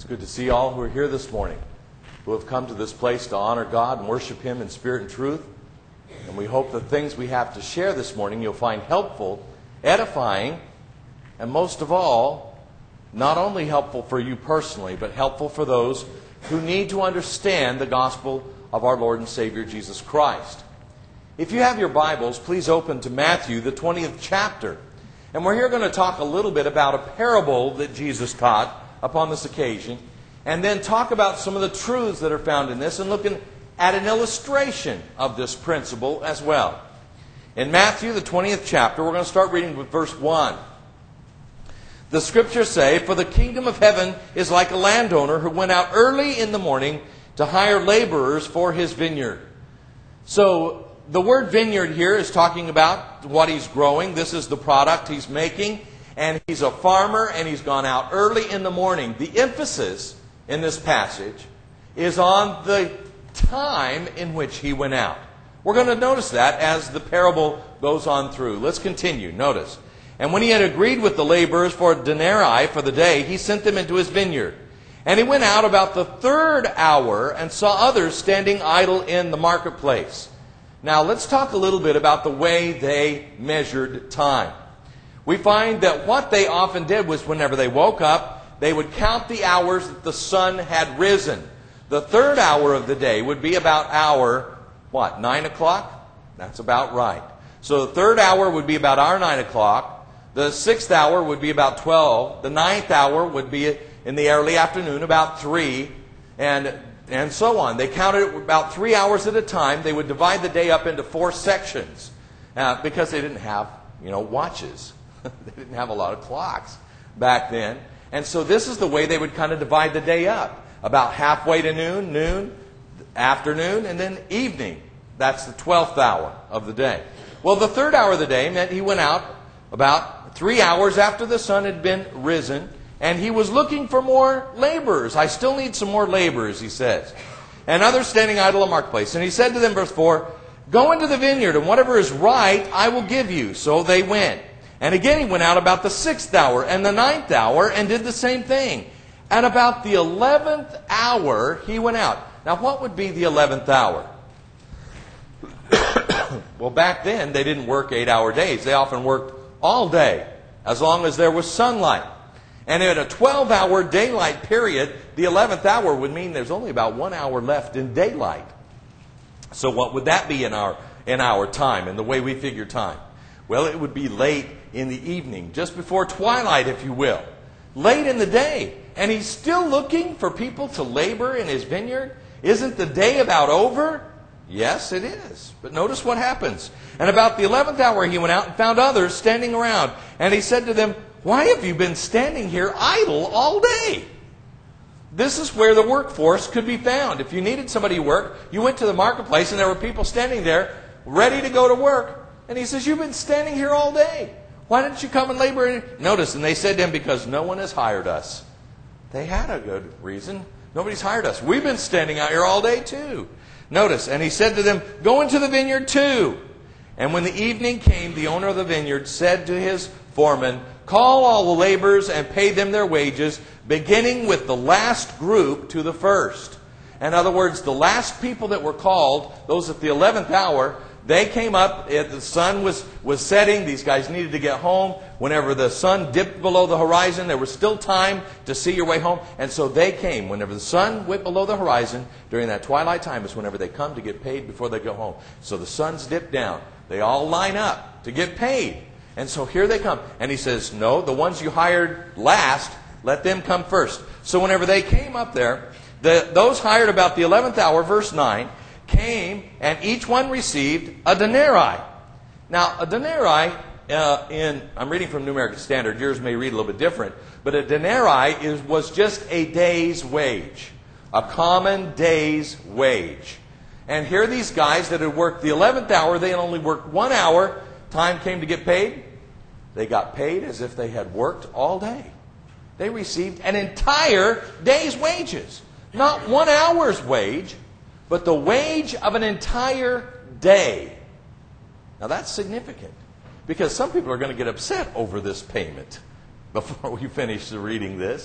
good to see all who are here this morning, who have come to this place to honor God and worship Him in spirit and truth. And we hope the things we have to share this morning you'll find helpful, edifying, and most of all, not only helpful for you personally, but helpful for those who need to understand the gospel of our Lord and Savior Jesus Christ. If you have your Bibles, please open to Matthew, the 20th chapter. And we're here going to talk a little bit about a parable that Jesus taught upon this occasion, and then talk about some of the truths that are found in this, and looking at an illustration of this principle as well. In Matthew, the 20th chapter, we're going to start reading with verse 1. The Scriptures say, "For the kingdom of heaven is like a landowner who went out early in the morning to hire laborers for his vineyard." So, the word vineyard here is talking about what he's growing. This is the product he's making. And he's a farmer, and he's gone out early in the morning. The emphasis in this passage is on the time in which he went out. We're going to notice that as the parable goes on through. Let's continue. Notice. "And when he had agreed with the laborers for a denarii for the day, he sent them into his vineyard. And he went out about the third hour and saw others standing idle in the marketplace." Now, let's talk a little bit about the way they measured time. We find that what they often did was whenever they woke up, they would count the hours that the sun had risen. The third hour of the day would be about 9 o'clock? That's about right. So the third hour would be about our 9 o'clock. The sixth hour would be about 12. The ninth hour would be in the early afternoon, about 3. And so on. They counted it about 3 hours at a time. They would divide the day up into 4 sections because they didn't have, watches. They didn't have a lot of clocks back then. And so this is the way they would kind of divide the day up. About halfway to noon, afternoon, and then evening. That's the 12th hour of the day. Well, the third hour of the day meant he went out about 3 hours after the sun had been risen, and he was looking for more laborers. "I still need some more laborers," he says. "And others standing idle in the marketplace. And he said to them," verse 4, "Go into the vineyard, and whatever is right I will give you." So they went. And again he went out about the 6th hour and the 9th hour and did the same thing. And about the 11th hour he went out. Now what would be the 11th hour? Well, back then they didn't work 8-hour days. They often worked all day as long as there was sunlight. And in a 12-hour daylight period, the 11th hour would mean there's only about 1 hour left in daylight. So what would that be in our time, in the way we figure time? Well, it would be late in the evening, just before twilight, if you will. Late in the day. And he's still looking for people to labor in his vineyard? Isn't the day about over? Yes, it is. But notice what happens. "And about the 11th hour he went out and found others standing around. And he said to them, 'Why have you been standing here idle all day?'" This is where the workforce could be found. If you needed somebody to work, you went to the marketplace and there were people standing there ready to go to work. And he says, "You've been standing here all day. Why didn't you come and labor?" Notice, and they said to him, "Because no one has hired us." They had a good reason. Nobody's hired us. We've been standing out here all day too. Notice, and he said to them, "Go into the vineyard too." And when the evening came, the owner of the vineyard said to his foreman, "Call all the laborers and pay them their wages, beginning with the last group to the first." In other words, the last people that were called, those at the 11th hour, they came up, the sun was setting, these guys needed to get home. Whenever the sun dipped below the horizon, there was still time to see your way home. And so they came. Whenever the sun went below the horizon, during that twilight time is whenever they come to get paid before they go home. So the sun's dipped down. They all line up to get paid. And so here they come. And he says, "No, the ones you hired last, let them come first." So whenever they came up there, those hired about the 11th hour, verse 9, came, and each one received a denarii. Now, a denarii, I'm reading from New American Standard. Yours may read a little bit different. But a denarii was just a day's wage. A common day's wage. And here are these guys that had worked the 11th hour. They had only worked 1 hour. Time came to get paid. They got paid as if they had worked all day. They received an entire day's wages. Not 1 hour's wage, but the wage of an entire day. Now that's significant, because some people are going to get upset over this payment before we finish reading this.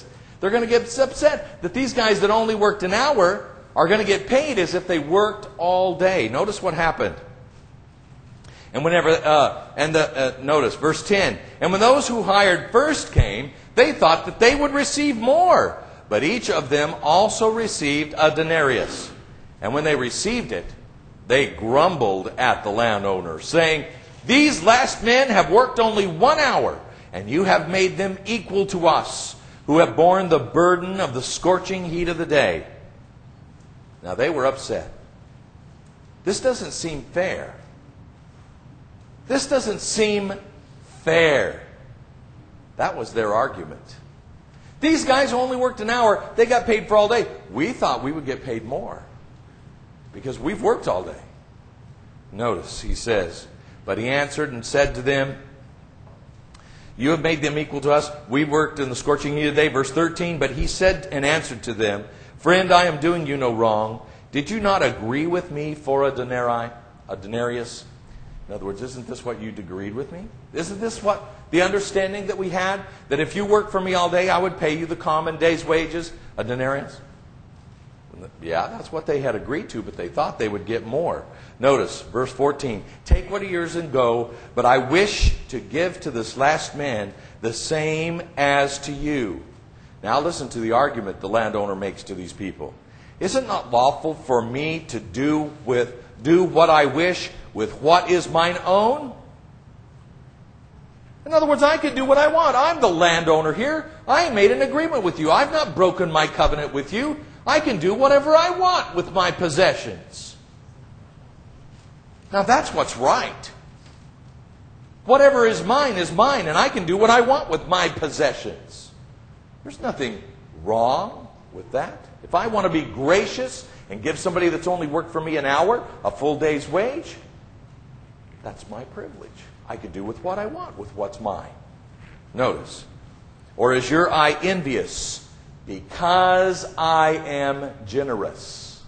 They're going to get upset that these guys that only worked an hour are going to get paid as if they worked all day. Notice what happened. And notice verse 10. And when those who hired first came, they thought that they would receive more. But each of them also received a denarius. And when they received it, they grumbled at the landowner, saying, "These last men have worked only 1 hour, and you have made them equal to us, who have borne the burden of the scorching heat of the day." Now they were upset. This doesn't seem fair. This doesn't seem fair. That was their argument. These guys only worked an hour. They got paid for all day. We thought we would get paid more because we've worked all day. Notice, he says, "But he answered and said to them, you have made them equal to us. We worked in the scorching heat of the day." Verse 13, "But he said and answered to them, Friend, I am doing you no wrong. Did you not agree with me for a denarius? In other words, isn't this what you'd agreed with me? Isn't this what the understanding that we had? That if you worked for me all day, I would pay you the common day's wages, a denarius? Yeah, that's what they had agreed to, but they thought they would get more. Notice, verse 14, "Take what is yours and go, but I wish to give to this last man the same as to you." Now listen to the argument the landowner makes to these people. "Is it not lawful for me to do what I wish with what is mine own?" In other words, I can do what I want. I'm the landowner here. I made an agreement with you. I've not broken my covenant with you. I can do whatever I want with my possessions. Now that's what's right. Whatever is mine, and I can do what I want with my possessions. There's nothing wrong with that. If I want to be gracious and give somebody that's only worked for me an hour a full day's wage, that's my privilege. I can do with what I want with what's mine. Notice, "Or is your eye envious because I am generous?"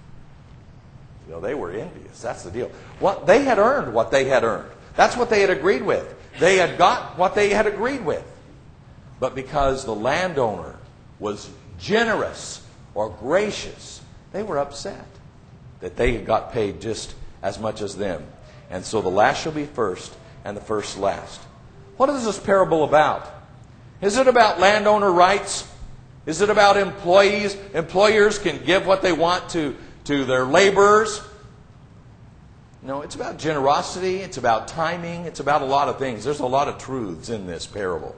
You know, they were envious. That's the deal. They had earned what they had earned. That's what they had agreed with. They had got what they had agreed with. But because the landowner was generous or gracious, they were upset that they had got paid just as much as them. And so the last shall be first and the first last. What is this parable about? Is it about landowner rights? Is it about employees? Employers can give what they want to their laborers? No, it's about generosity. It's about timing. It's about a lot of things. There's a lot of truths in this parable.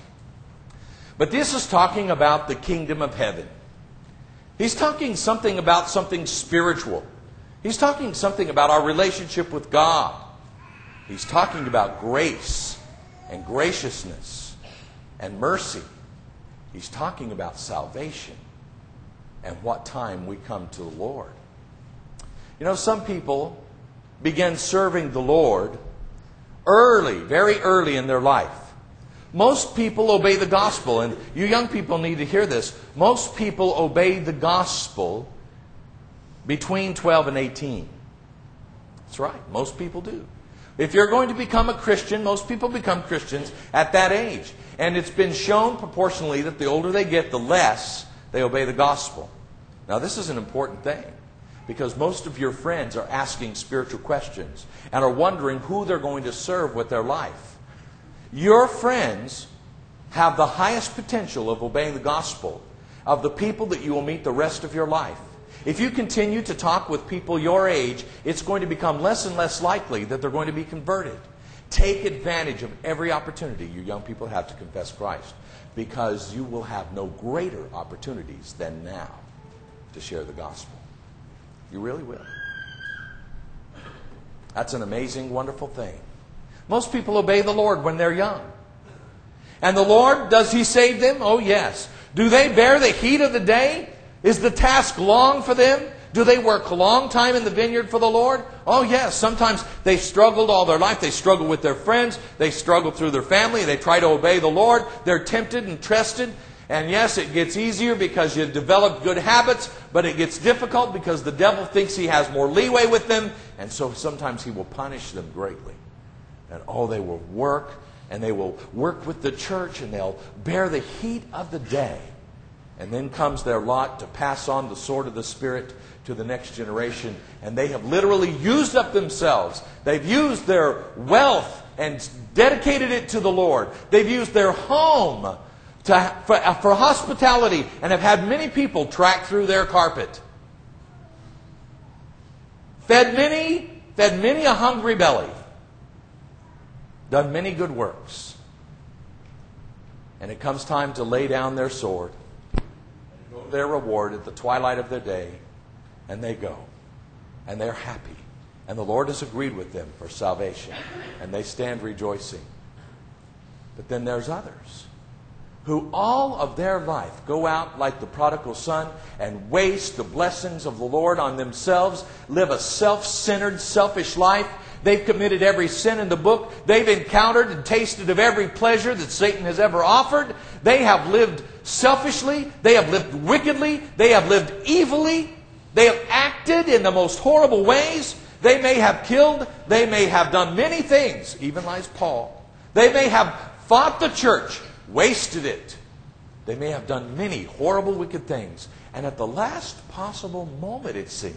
But this is talking about the kingdom of heaven. He's talking something about something spiritual. He's talking something about our relationship with God. He's talking about grace and graciousness and mercy. He's talking about salvation and what time we come to the Lord. You know, some people begin serving the Lord early, very early in their life. Most people obey the gospel, and you young people need to hear this. Most people obey the gospel between 12 and 18. That's right, most people do. If you're going to become a Christian, most people become Christians at that age. And it's been shown proportionally that the older they get, the less they obey the gospel. Now this is an important thing, because most of your friends are asking spiritual questions and are wondering who they're going to serve with their life. Your friends have the highest potential of obeying the gospel of the people that you will meet the rest of your life. If you continue to talk with people your age, it's going to become less and less likely that they're going to be converted. Take advantage of every opportunity you young people have to confess Christ, because you will have no greater opportunities than now to share the gospel. You really will. That's an amazing, wonderful thing. Most people obey the Lord when they're young. And the Lord, does He save them? Oh, yes. Do they bear the heat of the day? Is the task long for them? Do they work a long time in the vineyard for the Lord? Oh, yes. Sometimes they've struggled all their life. They struggle with their friends. They struggle through their family. They try to obey the Lord. They're tempted and tested. And yes, it gets easier because you develop good habits, but it gets difficult because the devil thinks he has more leeway with them. And so sometimes he will punish them greatly. And they will work, and they will work with the church, and they'll bear the heat of the day. And then comes their lot to pass on the sword of the Spirit to the next generation. And they have literally used up themselves. They've used their wealth and dedicated it to the Lord. They've used their home for hospitality and have had many people track through their carpet. Fed many a hungry belly. Done many good works. And it comes time to lay down their sword. Their reward at the twilight of their day, and they go, and they're happy, and the Lord has agreed with them for salvation, and they stand rejoicing. But then there's others who all of their life go out like the prodigal son and waste the blessings of the Lord on themselves, live a self-centered, selfish life. They've committed every sin in the book. They've encountered and tasted of every pleasure that Satan has ever offered. They have lived selfishly. They have lived wickedly. They have lived evilly. They have acted in the most horrible ways. They may have killed. They may have done many things, even like Paul. They may have fought the church, wasted it. They may have done many horrible, wicked things. And at the last possible moment, it seems,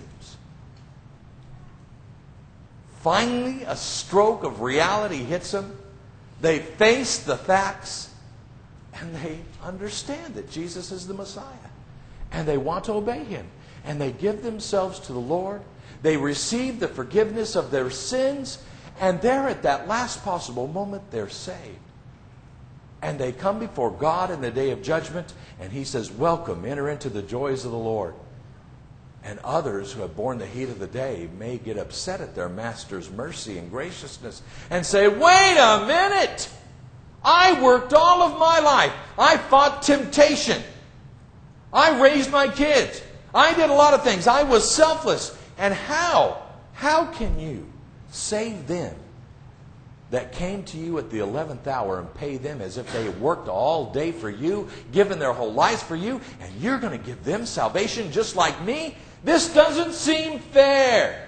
finally, a stroke of reality hits them. They face the facts, and they understand that Jesus is the Messiah. And they want to obey Him. And they give themselves to the Lord. They receive the forgiveness of their sins. And there at that last possible moment, they're saved. And they come before God in the day of judgment. And He says, welcome, enter into the joys of the Lord. And others who have borne the heat of the day may get upset at their master's mercy and graciousness and say, wait a minute! I worked all of my life. I fought temptation. I raised my kids. I did a lot of things. I was selfless. And how? How can you save them that came to you at the 11th hour and pay them as if they had worked all day for you, given their whole lives for you, and you're going to give them salvation just like me? This doesn't seem fair.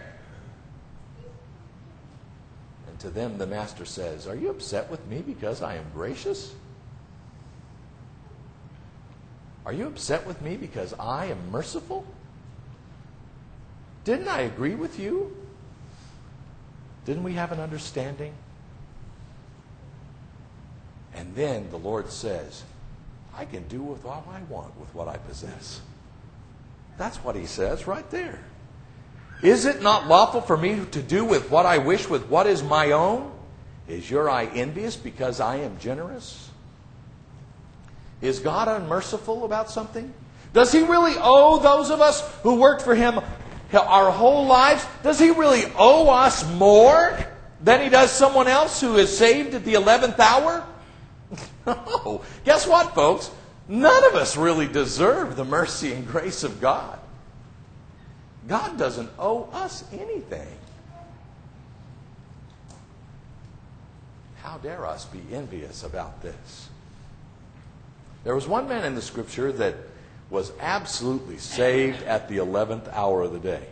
And to them the Master says, are you upset with me because I am gracious? Are you upset with me because I am merciful? Didn't I agree with you? Didn't we have an understanding? And then the Lord says, I can do with all I want with what I possess. That's what He says right there. Is it not lawful for me to do with what I wish with what is my own? Is your eye envious because I am generous? Is God unmerciful about something? Does He really owe those of us who worked for Him our whole lives? Does He really owe us more than He does someone else who is saved at the 11th hour? No. Guess what, folks? None of us really deserve the mercy and grace of God. God doesn't owe us anything. How dare us be envious about this? There was one man in the Scripture that was absolutely saved at the 11th hour of the day.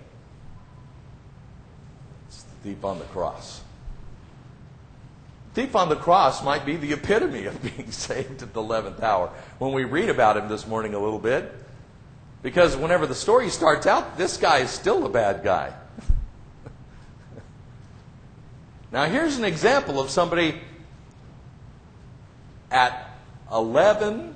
It's the thief on the cross. The thief on the cross might be the epitome of being saved at the 11th hour when we read about him this morning a little bit. Because whenever the story starts out, this guy is still a bad guy. Now here's an example of somebody at 11.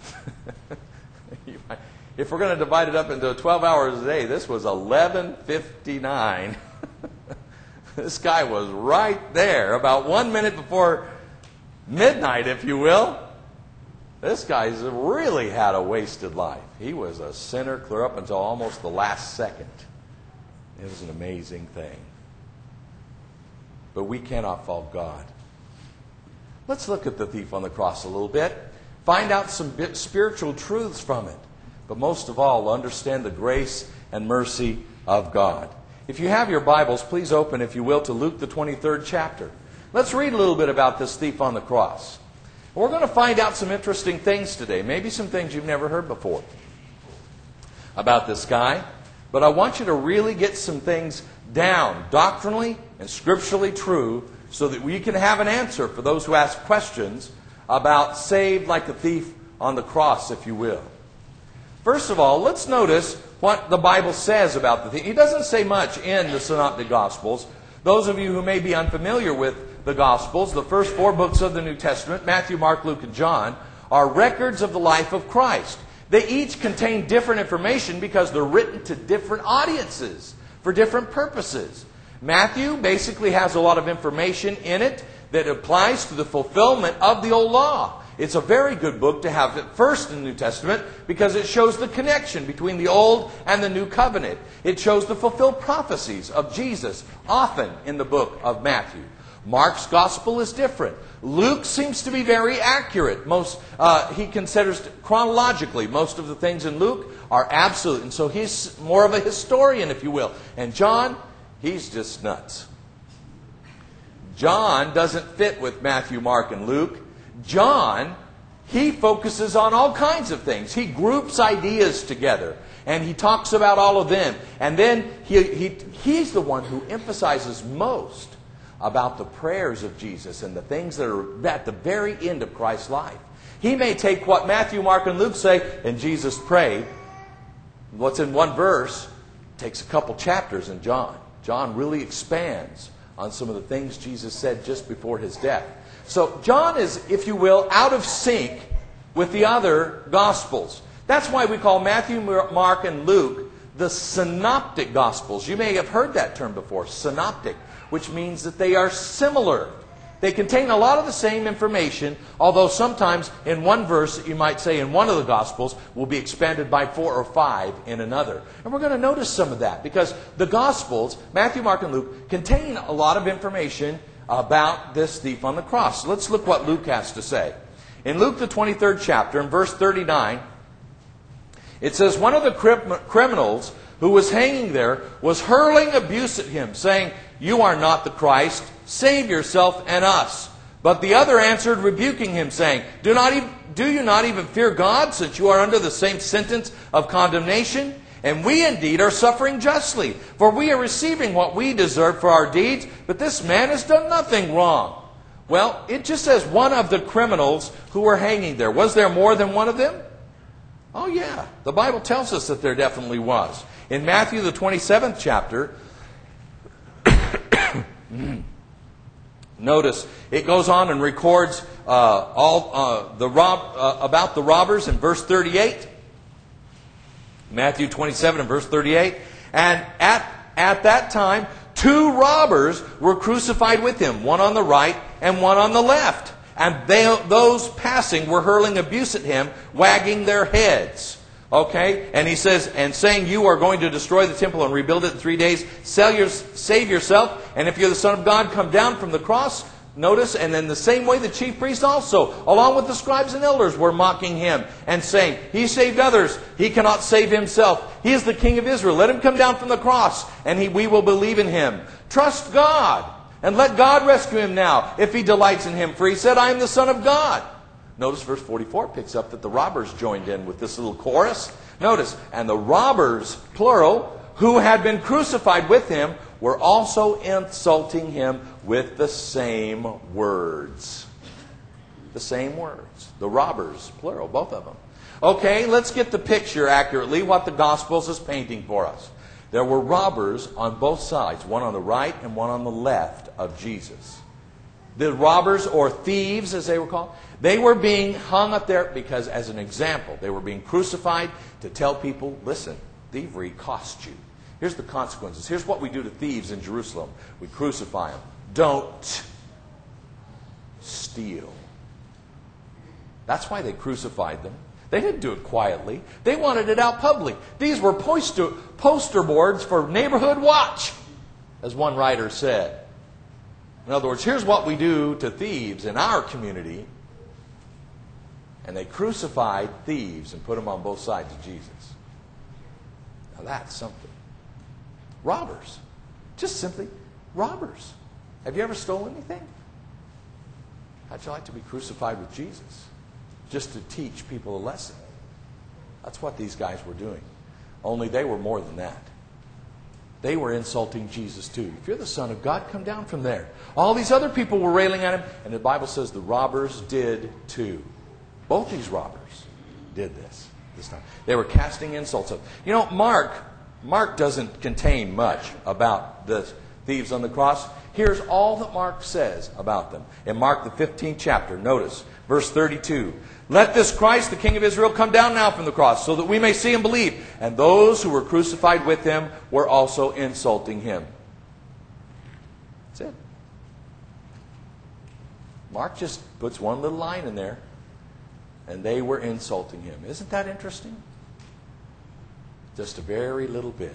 If we're going to divide it up into 12 hours a day, this was 11:59. This guy was right there, about 1 minute before midnight, if you will. This guy's really had a wasted life. He was a sinner clear up until almost the last second. It was an amazing thing. But we cannot fault God. Let's look at the thief on the cross a little bit. Find out some spiritual truths from it. But most of all, understand the grace and mercy of God. If you have your Bibles, please open, if you will, to Luke the 23rd chapter. Let's read a little bit about this thief on the cross. We're going to find out some interesting things today. Maybe some things you've never heard before about this guy. But I want you to really get some things down, doctrinally and scripturally true, so that we can have an answer for those who ask questions about saved like the thief on the cross, if you will. First of all, let's notice what the Bible says about the thing. He doesn't say much in the Synoptic Gospels. Those of you who may be unfamiliar with the Gospels, the first 4 books of the New Testament, Matthew, Mark, Luke, and John, are records of the life of Christ. They each contain different information because they're written to different audiences for different purposes. Matthew basically has a lot of information in it that applies to the fulfillment of the old law. It's a very good book to have at first in the New Testament because it shows the connection between the Old and the New Covenant. It shows the fulfilled prophecies of Jesus, often in the book of Matthew. Mark's Gospel is different. Luke seems to be very accurate. He considers chronologically most of the things in Luke are absolute. And so he's more of a historian, if you will. And John, he's just nuts. John doesn't fit with Matthew, Mark, and Luke. John, he focuses on all kinds of things. He groups ideas together, and he talks about all of them. And then he's the one who emphasizes most about the prayers of Jesus and the things that are at the very end of Christ's life. He may take what Matthew, Mark, and Luke say, and Jesus prayed. What's in one verse takes a couple chapters in John. John really expands on some of the things Jesus said just before his death. So John is, if you will, out of sync with the other Gospels. That's why we call Matthew, Mark, and Luke the Synoptic Gospels. You may have heard that term before, synoptic, which means that they are similar. They contain a lot of the same information, although sometimes in one verse, you might say in one of the Gospels, will be expanded by 4 or 5 in another. And we're going to notice some of that because the Gospels, Matthew, Mark, and Luke, contain a lot of information about this thief on the cross. Let's look what Luke has to say. In Luke, the 23rd chapter, in verse 39, it says, one of the criminals who was hanging there was hurling abuse at him, saying, "You are not the Christ. Save yourself and us." But the other answered, rebuking him, saying, Do you not even fear God, since you are under the same sentence of condemnation? And we indeed are suffering justly, for we are receiving what we deserve for our deeds, but this man has done nothing wrong. Well, it just says one of the criminals who were hanging there. Was there more than one of them? Oh yeah, the Bible tells us that there definitely was. In Matthew, the 27th chapter, notice it goes on and records about the robbers in verse 38. Matthew 27 and verse 38. And at that time, 2 robbers were crucified with him, one on the right and one on the left. And those passing were hurling abuse at him, wagging their heads. Okay? And he says, and saying, "You are going to destroy the temple and rebuild it in 3 days. Save yourself. And if you're the Son of God, come down from the cross." Notice, and in the same way the chief priests also, along with the scribes and elders, were mocking him and saying, "He saved others. He cannot save himself. He is the King of Israel. Let him come down from the cross, and we will believe in him. Trust God, and let God rescue him now, if he delights in him. For he said, I am the Son of God." Notice verse 44 picks up that the robbers joined in with this little chorus. Notice, and the robbers, plural, who had been crucified with him, were also insulting him with the same words. The same words. The robbers, plural, both of them. Okay, let's get the picture accurately, what the Gospels is painting for us. There were robbers on both sides, one on the right and one on the left of Jesus. The robbers, or thieves as they were called, they were being hung up there because, as an example, they were being crucified to tell people, listen, thievery costs you. Here's the consequences. Here's what we do to thieves in Jerusalem. We crucify them. Don't steal. That's why they crucified them. They didn't do it quietly. They wanted it out public. These were poster boards for neighborhood watch, as one writer said. In other words, here's what we do to thieves in our community. And they crucified thieves and put them on both sides of Jesus. Now that's something. Robbers. Just simply robbers. Have you ever stolen anything? How'd you like to be crucified with Jesus? Just to teach people a lesson. That's what these guys were doing. Only they were more than that. They were insulting Jesus too. If you're the Son of God, come down from there. All these other people were railing at him, and the Bible says the robbers did too. Both these robbers did this. this time. They were casting insults. You know, Mark doesn't contain much about the thieves on the cross. Here's all that Mark says about them. In Mark, the 15th chapter, notice, verse 32. Let this Christ, the King of Israel, come down now from the cross, so that we may see and believe. And those who were crucified with him were also insulting him. That's it. Mark just puts one little line in there. And they were insulting him. Isn't that interesting? Just a very little bit.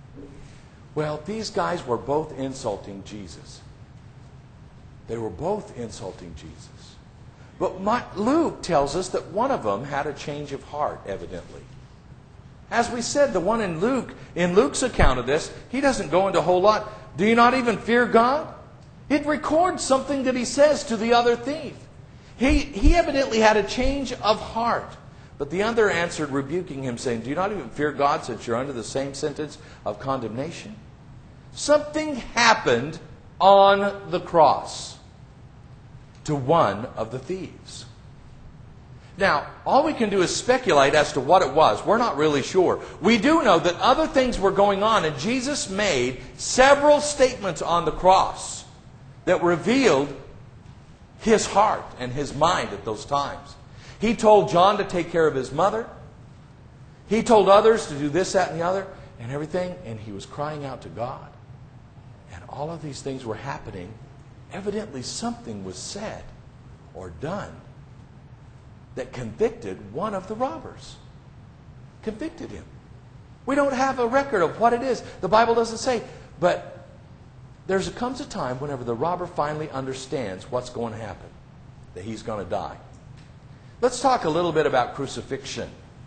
Well, these guys were both insulting Jesus. They were both insulting Jesus. But Luke tells us that one of them had a change of heart, evidently. As we said, the one in Luke's account of this, he doesn't go into a whole lot. Do you not even fear God? It records something that he says to the other thief. He evidently had a change of heart. But the other answered, rebuking him, saying, do you not even fear God, since you're under the same sentence of condemnation? Something happened on the cross to one of the thieves. Now, all we can do is speculate as to what it was. We're not really sure. We do know that other things were going on, and Jesus made several statements on the cross that revealed his heart and his mind at those times. He told John to take care of his mother. He told others to do this, that, and the other, and everything. And he was crying out to God. And all of these things were happening. Evidently something was said or done that convicted one of the robbers. Convicted him. We don't have a record of what it is. The Bible doesn't say. But there comes a time whenever the robber finally understands what's going to happen, that he's going to die. Let's talk a little bit about crucifixion.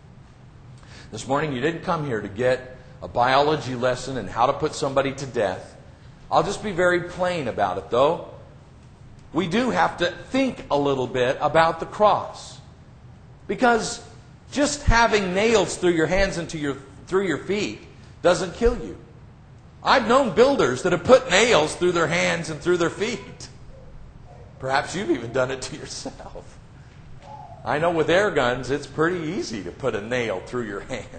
This morning you didn't come here to get a biology lesson and how to put somebody to death. I'll just be very plain about it, though. We do have to think a little bit about the cross. Because just having nails through your hands and through your feet doesn't kill you. I've known builders that have put nails through their hands and through their feet. Perhaps you've even done it to yourself. I know with air guns, it's pretty easy to put a nail through your hand.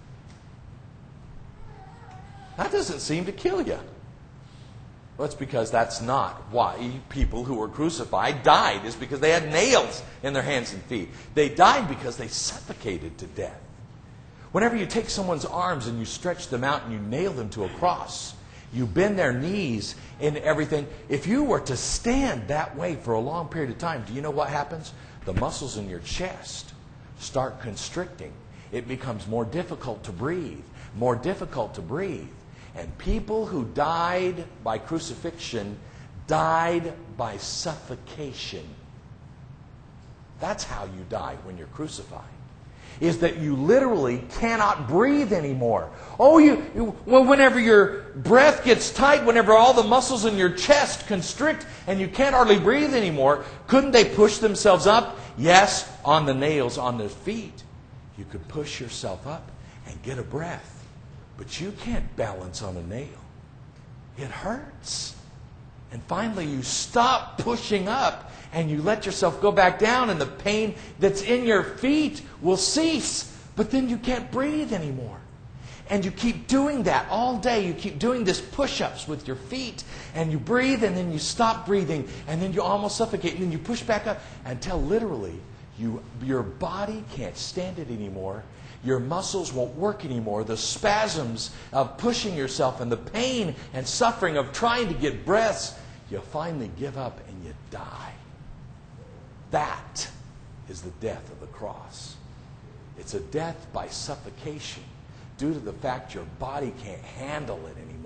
That doesn't seem to kill you. Well, it's because that's not why people who were crucified died. It's because they had nails in their hands and feet. They died because they suffocated to death. Whenever you take someone's arms and you stretch them out and you nail them to a cross, you bend their knees and everything. If you were to stand that way for a long period of time, do you know what happens? The muscles in your chest start constricting. It becomes more difficult to breathe. More difficult to breathe. And people who died by crucifixion died by suffocation. That's how you die when you're crucified. Is that you literally cannot breathe anymore. Whenever your breath gets tight, whenever all the muscles in your chest constrict and you can't hardly breathe anymore, couldn't they push themselves up? Yes, on the nails on their feet. You could push yourself up and get a breath. But you can't balance on a nail. It hurts. And finally you stop pushing up and you let yourself go back down, and the pain that's in your feet will cease. But then you can't breathe anymore. And you keep doing that all day. You keep doing this push-ups with your feet. And you breathe, and then you stop breathing. And then you almost suffocate. And then you push back up until literally your body can't stand it anymore. Your muscles won't work anymore. The spasms of pushing yourself and the pain and suffering of trying to get breaths, you finally give up and you die. That is the death of the cross. It's a death by suffocation due to the fact your body can't handle it anymore.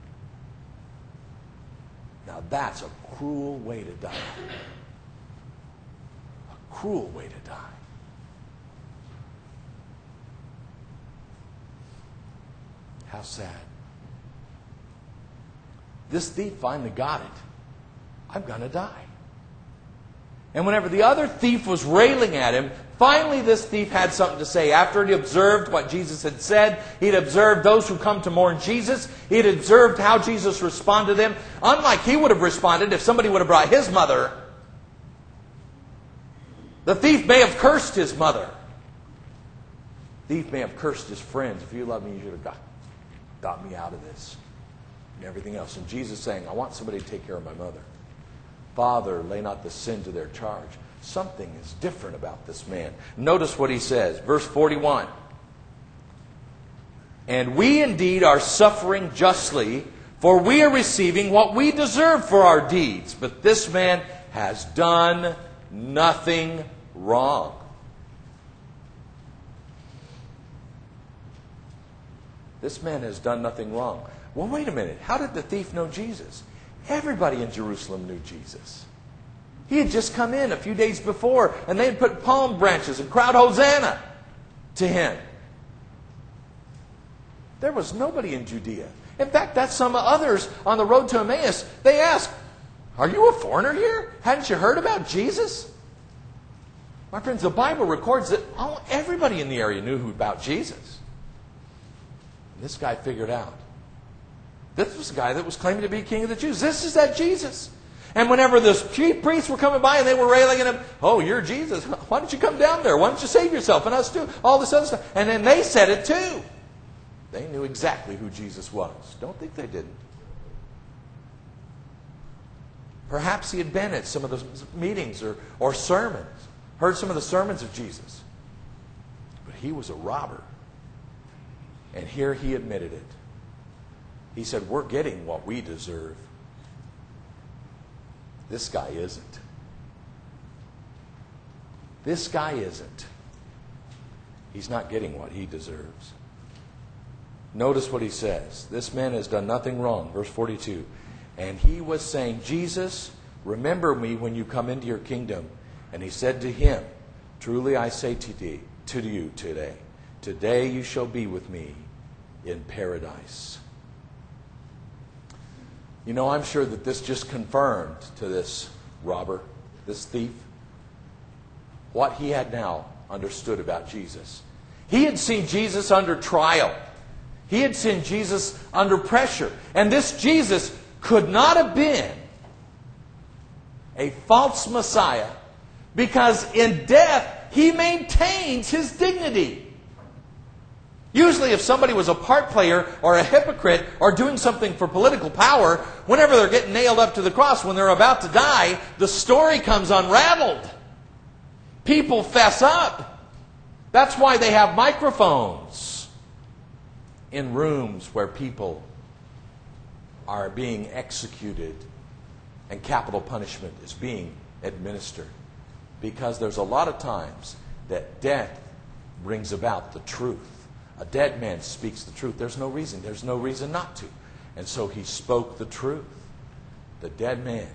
Now that's a cruel way to die. A cruel way to die. How sad. This thief finally got it. I'm going to die. And whenever the other thief was railing at him, finally this thief had something to say. After he observed what Jesus had said, he'd observed those who come to mourn Jesus. He'd observed how Jesus responded to them. Unlike he would have responded if somebody would have brought his mother. The thief may have cursed his mother. Thief may have cursed his friends. If you love me, you should have got me out of this. And everything else. And Jesus saying, I want somebody to take care of my mother. Father, lay not the sin to their charge. Something is different about this man. Notice what he says. Verse 41. And we indeed are suffering justly, for we are receiving what we deserve for our deeds. But this man has done nothing wrong. This man has done nothing wrong. Well, wait a minute. How did the thief know Jesus? Everybody in Jerusalem knew Jesus. He had just come in a few days before, and they had put palm branches and cried Hosanna to him. There was nobody in Judea. In fact, that's some others on the road to Emmaus. They asked, are you a foreigner here? Hadn't you heard about Jesus? My friends, the Bible records that everybody in the area knew about Jesus. And this guy figured out. This was the guy that was claiming to be king of the Jews. This is that Jesus. And whenever the chief priests were coming by and they were railing at him, oh, you're Jesus. Why don't you come down there? Why don't you save yourself and us too? All this other stuff. And then they said it too. They knew exactly who Jesus was. Don't think they didn't. Perhaps he had been at some of those meetings or sermons, heard some of the sermons of Jesus. But he was a robber. And here he admitted it. He said, we're getting what we deserve. This guy isn't. This guy isn't. He's not getting what he deserves. Notice what he says. This man has done nothing wrong. Verse 42. And he was saying, Jesus, remember me when you come into your kingdom. And he said to him, truly I say to you today you shall be with me in paradise. You know, I'm sure that this just confirmed to this robber, this thief, what he had now understood about Jesus. He had seen Jesus under trial. He had seen Jesus under pressure. And this Jesus could not have been a false Messiah because in death he maintains his dignity. Usually if somebody was a part player or a hypocrite or doing something for political power, whenever they're getting nailed up to the cross, when they're about to die, the story comes unraveled. People fess up. That's why they have microphones in rooms where people are being executed and capital punishment is being administered. Because there's a lot of times that death brings about the truth. A dead man speaks the truth. There's no reason not to. And so he spoke the truth. The dead man.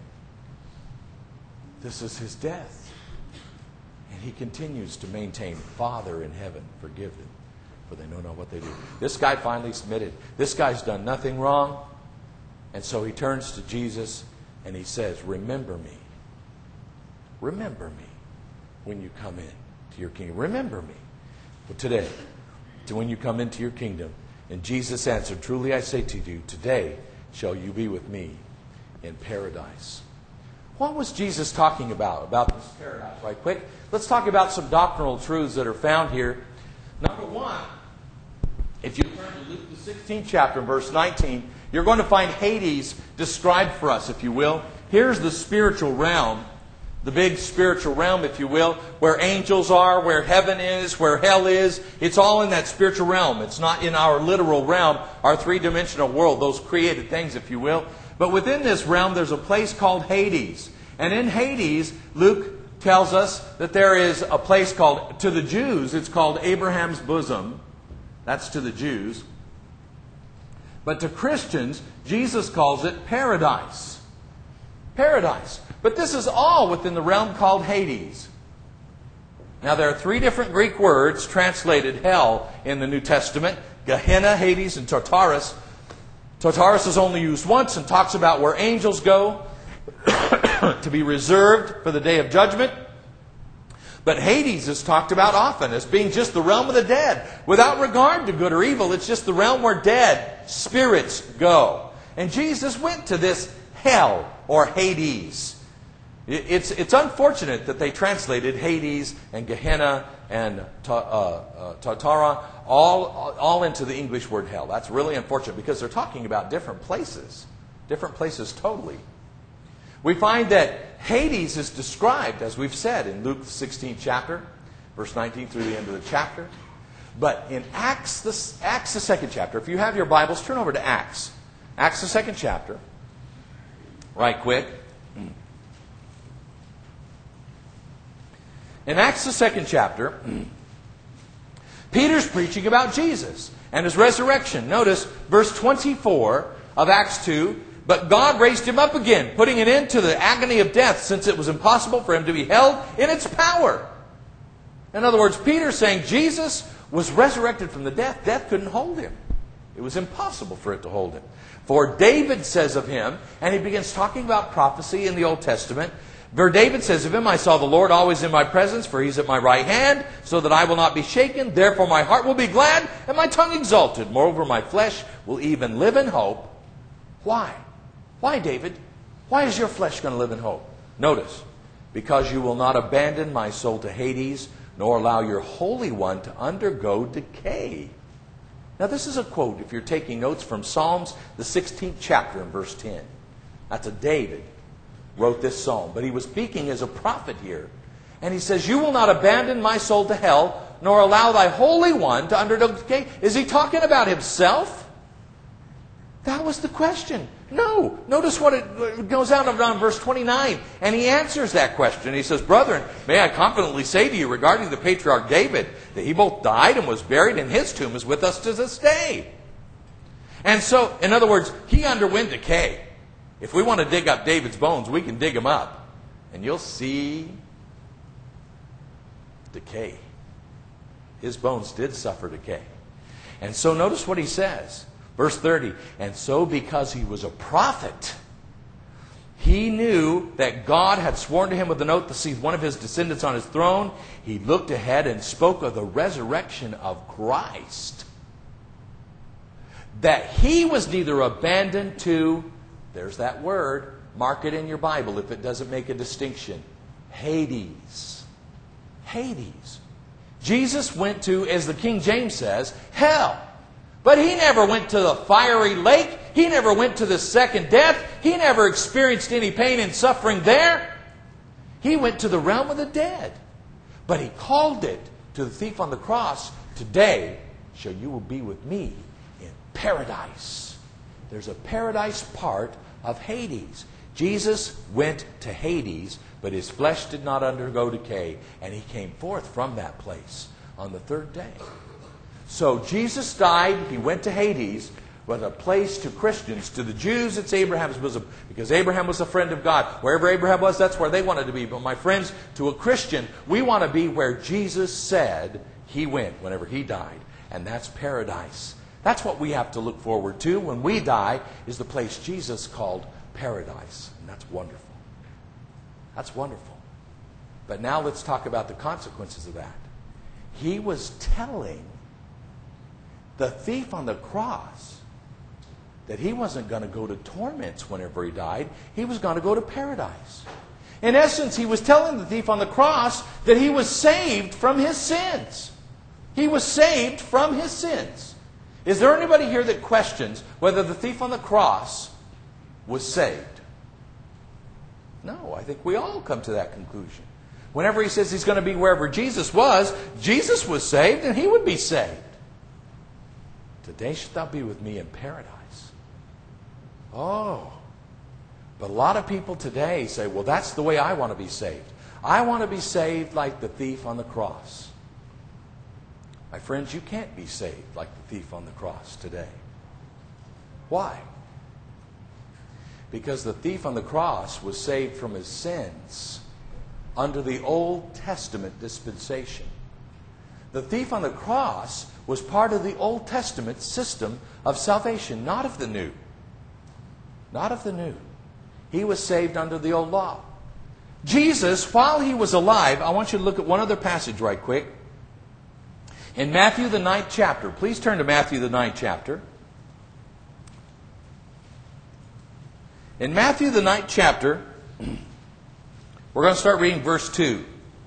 This is his death. And he continues to maintain, Father in heaven, forgive them, for they know not what they do. This guy finally submitted. This guy's done nothing wrong. And so he turns to Jesus and he says, remember me. Remember me when you come in to your kingdom. Remember me. But today, when you come into your kingdom. And Jesus answered, truly I say to you, today shall you be with me in paradise. What was Jesus talking about this paradise? Right quick, let's talk about some doctrinal truths that are found here. Number one, if you turn to Luke the 16th chapter, verse 19, you're going to find Hades described for us, if you will. Here's the spiritual realm. The big spiritual realm, if you will, where angels are, where heaven is, where hell is. It's all in that spiritual realm. It's not in our literal realm, our three-dimensional world, those created things, if you will. But within this realm, there's a place called Hades. And in Hades, Luke tells us that there is a place called, to the Jews, it's called Abraham's bosom. That's to the Jews. But to Christians, Jesus calls it paradise. Paradise. But this is all within the realm called Hades. Now there are three different Greek words translated hell in the New Testament. Gehenna, Hades, and Tartarus. Tartarus is only used once and talks about where angels go to be reserved for the day of judgment. But Hades is talked about often as being just the realm of the dead. Without regard to good or evil, it's just the realm where dead spirits go. And Jesus went to this hell or Hades. It's unfortunate that they translated Hades and Gehenna and Tartara all into the English word hell. That's really unfortunate because they're talking about different places totally. We find that Hades is described, as we've said, in Luke the 16th chapter, verse 19 through the end of the chapter. But in Acts the 2nd chapter, if you have your Bibles, turn over to Acts. Acts the 2nd chapter. Right quick. In Acts the 2nd chapter, Peter's preaching about Jesus and His resurrection. Notice verse 24 of Acts 2. But God raised Him up again, putting an end to the agony of death, since it was impossible for Him to be held in its power. In other words, Peter's saying Jesus was resurrected from the death. Death couldn't hold Him. It was impossible for it to hold Him. For David says of Him, and he begins talking about prophecy in the Old Testament, where David says of Him, I saw the Lord always in my presence, for He's at my right hand, so that I will not be shaken. Therefore my heart will be glad, and my tongue exalted. Moreover, my flesh will even live in hope. Why? Why, David? Why is your flesh going to live in hope? Notice, because you will not abandon my soul to Hades, nor allow your Holy One to undergo decay. Now this is a quote, if you're taking notes, from Psalms, the 16th chapter and verse 10. That's a David wrote this psalm. But he was speaking as a prophet here. And he says, you will not abandon my soul to hell, nor allow thy Holy One to undergo decay. Is he talking about himself? That was the question. No. Notice what it goes out on verse 29. And he answers that question. He says, brethren, may I confidently say to you regarding the patriarch David, that he both died and was buried, and his tomb is with us to this day. And so, in other words, he underwent decay. If we want to dig up David's bones, we can dig them up. And you'll see decay. His bones did suffer decay. And so notice what he says. Verse 30, and so because he was a prophet, he knew that God had sworn to him with an oath to see one of his descendants on his throne. He looked ahead and spoke of the resurrection of Christ. That he was neither abandoned to, there's that word, mark it in your Bible if it doesn't make a distinction, Hades. Hades. Jesus went to, as the King James says, hell. But he never went to the fiery lake. He never went to the second death. He never experienced any pain and suffering there. He went to the realm of the dead. But he called it to the thief on the cross, today shall you will be with me in paradise. There's a paradise part of Hades. Jesus went to Hades, but his flesh did not undergo decay, and he came forth from that place on the third day. So Jesus died, he went to Hades, but a place to Christians. To the Jews, it's Abraham's bosom, because Abraham was a friend of God. Wherever Abraham was, that's where they wanted to be. But my friends, to a Christian, we want to be where Jesus said he went whenever he died, and that's paradise. That's what we have to look forward to when we die, is the place Jesus called paradise. And that's wonderful. That's wonderful. But now let's talk about the consequences of that. He was telling the thief on the cross that he wasn't going to go to torments whenever he died. He was going to go to paradise. In essence, he was telling the thief on the cross that he was saved from his sins. He was saved from his sins. Is there anybody here that questions whether the thief on the cross was saved? No, I think we all come to that conclusion. Whenever he says he's going to be wherever Jesus was saved and he would be saved. Today shalt thou be with me in paradise. Oh. But a lot of people today say, well, that's the way I want to be saved. I want to be saved like the thief on the cross. My friends, you can't be saved like the thief on the cross today. Why? Because the thief on the cross was saved from his sins under the Old Testament dispensation. The thief on the cross was part of the Old Testament system of salvation, not of the New. Not of the New. He was saved under the old law. Jesus, while he was alive, I want you to look at one other passage right quick. In Matthew the 9th chapter. Please turn to Matthew the 9th chapter. In Matthew the 9th chapter, We're going to start reading verse 2.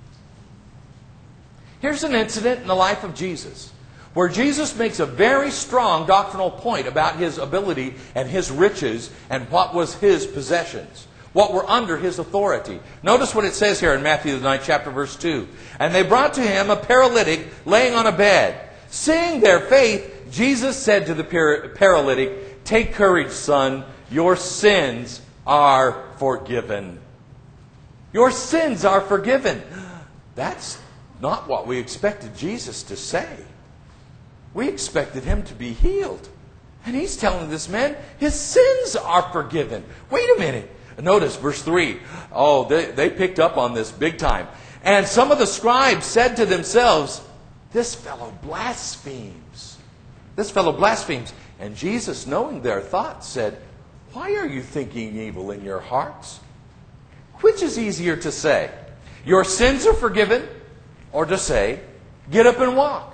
Here's an incident in the life of Jesus where Jesus makes a very strong doctrinal point about his ability and his riches and what was his possessions, what were under his authority. Notice what it says here in Matthew the 9th chapter, verse 2. And they brought to him a paralytic laying on a bed. Seeing their faith, Jesus said to the paralytic, "Take courage, son, your sins are forgiven." Your sins are forgiven. That's not what we expected Jesus to say. We expected him to be healed. And he's telling this man his sins are forgiven. Wait a minute. Notice verse 3. Oh, they picked up on this big time. And some of the scribes said to themselves, "This fellow blasphemes. This fellow blasphemes." And Jesus, knowing their thoughts, said, "Why are you thinking evil in your hearts? Which is easier to say, 'Your sins are forgiven,' or to say, 'Get up and walk'?"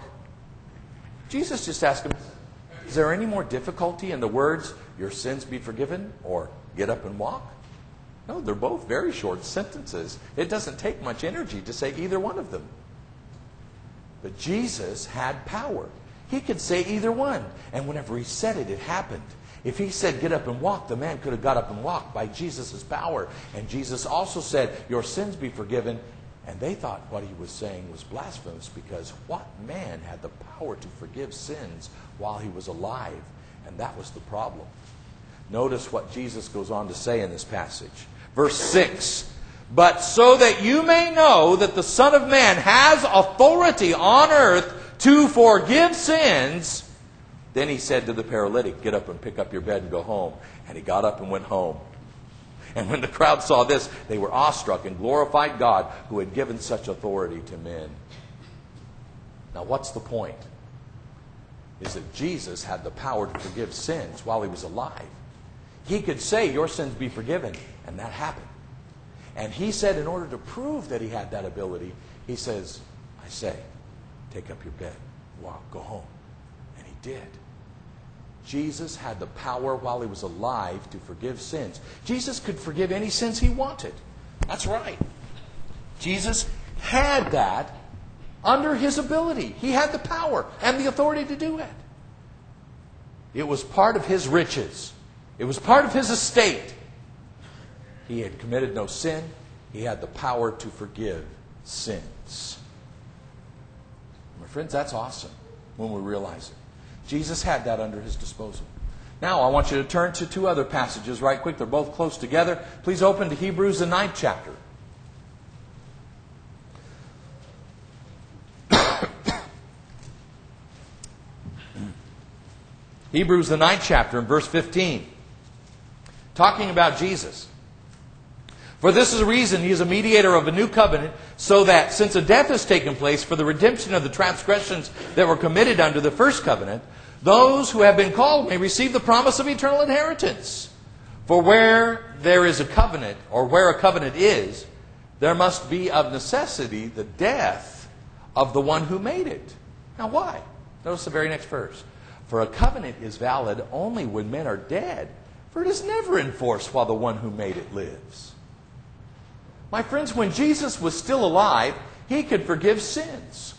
Jesus just asked him, is there any more difficulty in the words, "Your sins be forgiven," or "Get up and walk"? No, they're both very short sentences. It doesn't take much energy to say either one of them. But Jesus had power. He could say either one. And whenever he said it, it happened. If he said, "Get up and walk," the man could have got up and walked by Jesus' power. And Jesus also said, "Your sins be forgiven." And they thought what he was saying was blasphemous, because what man had the power to forgive sins while he was alive? And that was the problem. Notice what Jesus goes on to say in this passage. Verse 6, "But so that you may know that the Son of Man has authority on earth to forgive sins," then he said to the paralytic, "Get up and pick up your bed and go home." And he got up and went home. And when the crowd saw this, they were awestruck and glorified God who had given such authority to men. Now, what's the point? Is that Jesus had the power to forgive sins while he was alive. He could say, "Your sins be forgiven," and that happened. And he said, in order to prove that he had that ability, he says, "I say, take up your bed, walk, go home." And he did. Jesus had the power while he was alive to forgive sins. Jesus could forgive any sins he wanted. That's right. Jesus had that under his ability. He had the power and the authority to do it. It was part of his riches. It was part of his estate. He had committed no sin. He had the power to forgive sins. My friends, that's awesome when we realize it. Jesus had that under his disposal. Now, I want you to turn to two other passages right quick. They're both close together. Please open to Hebrews, the 9th chapter. Hebrews, the 9th chapter, and verse 15. Talking about Jesus. "For this is a reason he is a mediator of a new covenant, so that, since a death has taken place for the redemption of the transgressions that were committed under the first covenant, those who have been called may receive the promise of eternal inheritance. For where there is a covenant, or where a covenant is, there must be of necessity the death of the one who made it." Now why? Notice the very next verse. "For a covenant is valid only when men are dead, for it is never enforced while the one who made it lives." My friends, when Jesus was still alive, he could forgive sins.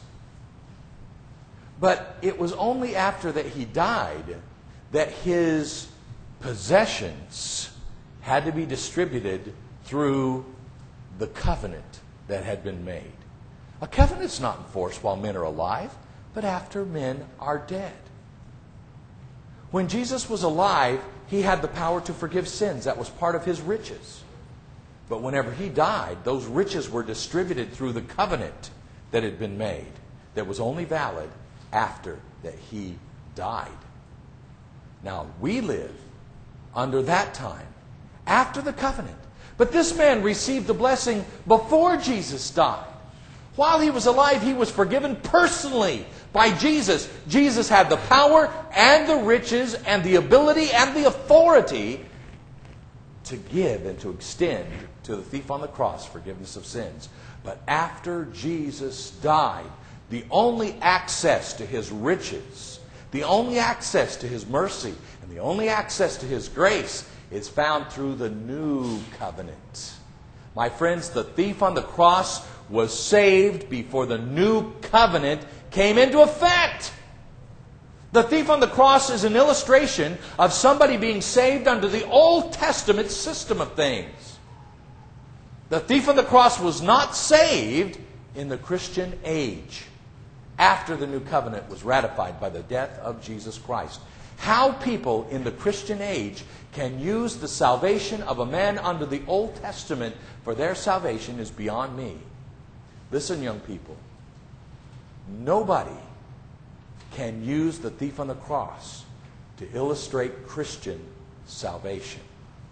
But it was only after that he died that his possessions had to be distributed through the covenant that had been made. A covenant is not enforced while men are alive, but after men are dead. When Jesus was alive, he had the power to forgive sins. That was part of his riches. But whenever he died, those riches were distributed through the covenant that had been made, that was only valid after that he died. Now, we live under that time, after the covenant. But this man received the blessing before Jesus died. While he was alive, he was forgiven personally by Jesus. Jesus had the power and the riches and the ability and the authority to give and to extend to the thief on the cross forgiveness of sins. But after Jesus died, the only access to his riches, the only access to his mercy, and the only access to his grace is found through the new covenant. My friends, the thief on the cross was saved before the new covenant came into effect. The thief on the cross is an illustration of somebody being saved under the Old Testament system of things. The thief on the cross was not saved in the Christian age after the new covenant was ratified by the death of Jesus Christ. How people in the Christian age can use the salvation of a man under the Old Testament for their salvation is beyond me. Listen, young people. Nobody can use the thief on the cross to illustrate Christian salvation.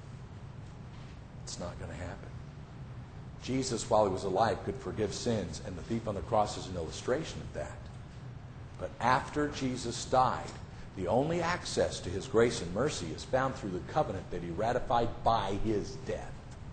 It's not going to happen. Jesus, while he was alive, could forgive sins, and the thief on the cross is an illustration of that. But after Jesus died, the only access to his grace and mercy is found through the covenant that he ratified by his death.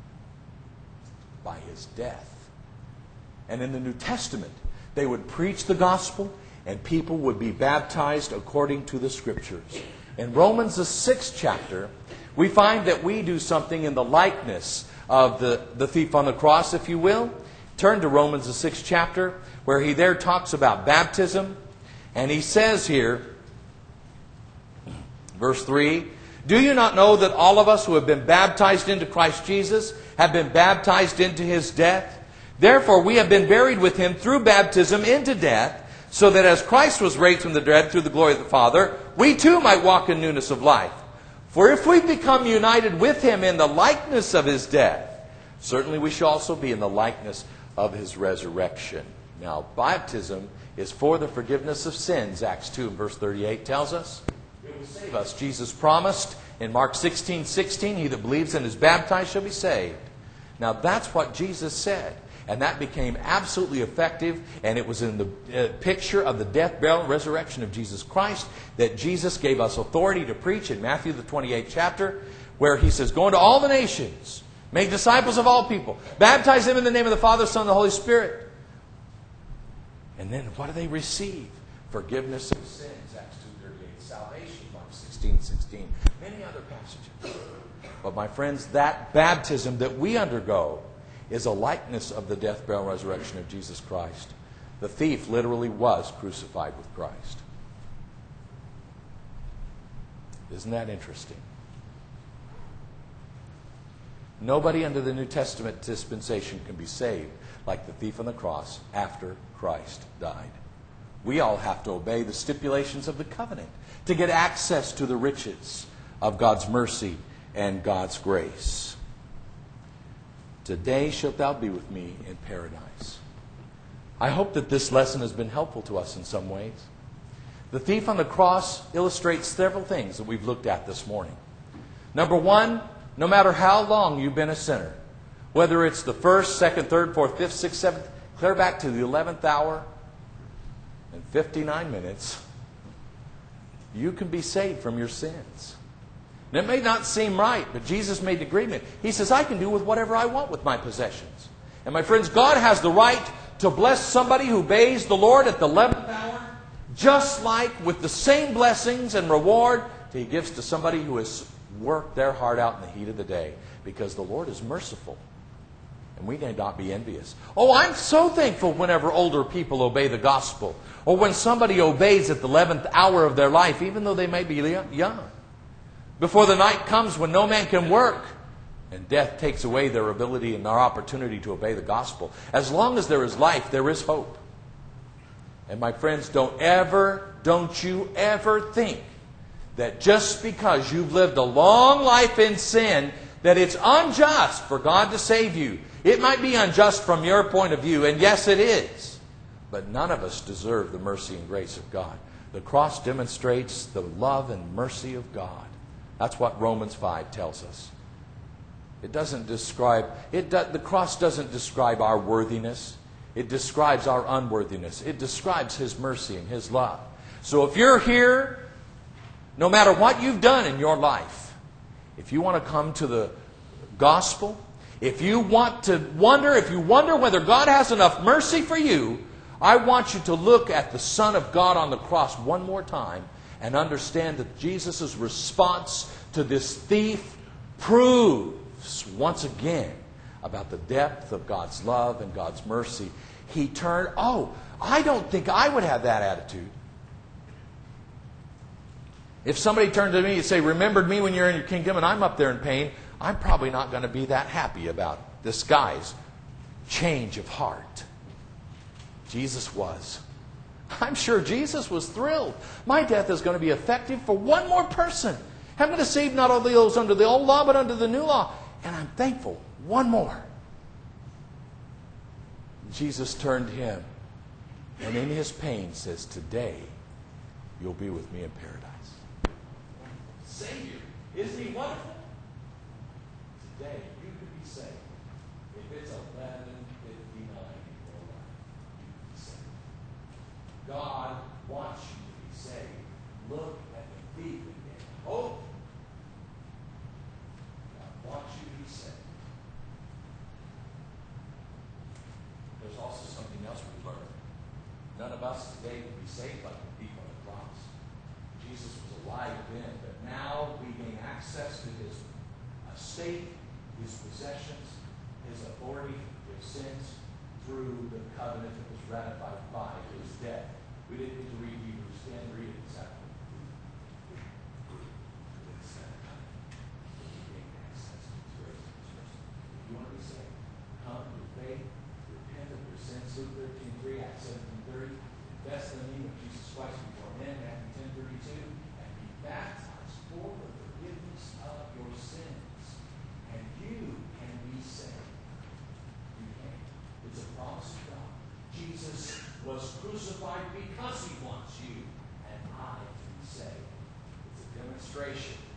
By his death. And in the New Testament, they would preach the gospel, and people would be baptized according to the Scriptures. In Romans, the 6th chapter, we find that we do something in the likeness of the thief on the cross, if you will. Turn to Romans, the 6th chapter, where he there talks about baptism. And he says here, verse 3, "Do you not know that all of us who have been baptized into Christ Jesus have been baptized into his death? Therefore we have been buried with him through baptism into death, so that as Christ was raised from the dead through the glory of the Father, we too might walk in newness of life. For if we become united with him in the likeness of his death, certainly we shall also be in the likeness of his resurrection." Now, baptism is for the forgiveness of sins. Acts 2 and verse 38 tells us. It will save us. Jesus promised in Mark 16:16, "He that believes and is baptized shall be saved." Now, that's what Jesus said. And that became absolutely effective, and it was in the picture of the death, burial, and resurrection of Jesus Christ that Jesus gave us authority to preach in Matthew the 28th chapter, where he says, "Go into all the nations, make disciples of all people, baptize them in the name of the Father, Son, and the Holy Spirit." And then what do they receive? Forgiveness of sins, Acts 2:38, salvation, Mark 16:16, many other passages. But my friends, that baptism that we undergo is a likeness of the death, burial, and resurrection of Jesus Christ. The thief literally was crucified with Christ. Isn't that interesting? Nobody under the New Testament dispensation can be saved like the thief on the cross after Christ died. We all have to obey the stipulations of the covenant to get access to the riches of God's mercy and God's grace. "Today shalt thou be with me in paradise." I hope that this lesson has been helpful to us in some ways. The thief on the cross illustrates several things that we've looked at this morning. Number one, no matter how long you've been a sinner, whether it's the 1st, 2nd, 3rd, 4th, 5th, 6th, 7th, clear back to the 11th hour and 59 minutes, you can be saved from your sins. And it may not seem right, but Jesus made an agreement. He says, "I can do with whatever I want with my possessions." And my friends, God has the right to bless somebody who obeys the Lord at the 11th hour, just like with the same blessings and reward that He gives to somebody who has worked their heart out in the heat of the day. Because the Lord is merciful. And we need not be envious. "Oh, I'm so thankful whenever older people obey the gospel." Or when somebody obeys at the 11th hour of their life, even though they may be young. Before the night comes when no man can work, and death takes away their ability and their opportunity to obey the gospel. As long as there is life, there is hope. And my friends, don't you ever think that just because you've lived a long life in sin, that it's unjust for God to save you. It might be unjust from your point of view, and yes, it is. But none of us deserve the mercy and grace of God. The cross demonstrates the love and mercy of God. That's what Romans 5 tells us. The cross doesn't describe our worthiness. It describes our unworthiness. It describes His mercy and His love. So if you're here, no matter what you've done in your life, if you want to come to the gospel, if you wonder whether God has enough mercy for you, I want you to look at the Son of God on the cross one more time and understand that Jesus' response to this thief proves once again about the depth of God's love and God's mercy, he turned, I don't think I would have that attitude. If somebody turned to me and say, remembered me when you're in your kingdom, and I'm up there in pain, I'm probably not going to be that happy about this guy's change of heart. Jesus was. I'm sure Jesus was thrilled. My death is going to be effective for one more person. I'm going to save not only those under the old law, but under the new law. And I'm thankful. One more. Jesus turned to him, and in his pain says, today you'll be with me in paradise. Savior, isn't he wonderful? Today you could be saved. If it's 11:59 or you could be saved. God wants you to be saved. Look at the thief again. Hope. God wants you to be saved. There's also something else we learn. None of us today can be saved like the thief on the cross. Jesus was alive then, but now we gain access to his estate, his possessions, his authority to forgive sins through the covenant that was ratified by his death. We didn't need to read Hebrews 10, read it this afternoon. It's that covenant. We gain access to his grace and his mercy. If you want to be saved, come through faith, repent of your sins. Luke 13:3, Acts 17:30. Confess the name of Jesus Christ before men, Matthew 10:32, and be baptized for the forgiveness of your sins. And you can be saved. You can. It's a promise of God. Jesus was crucified because he wants you and I to be saved. It's a demonstration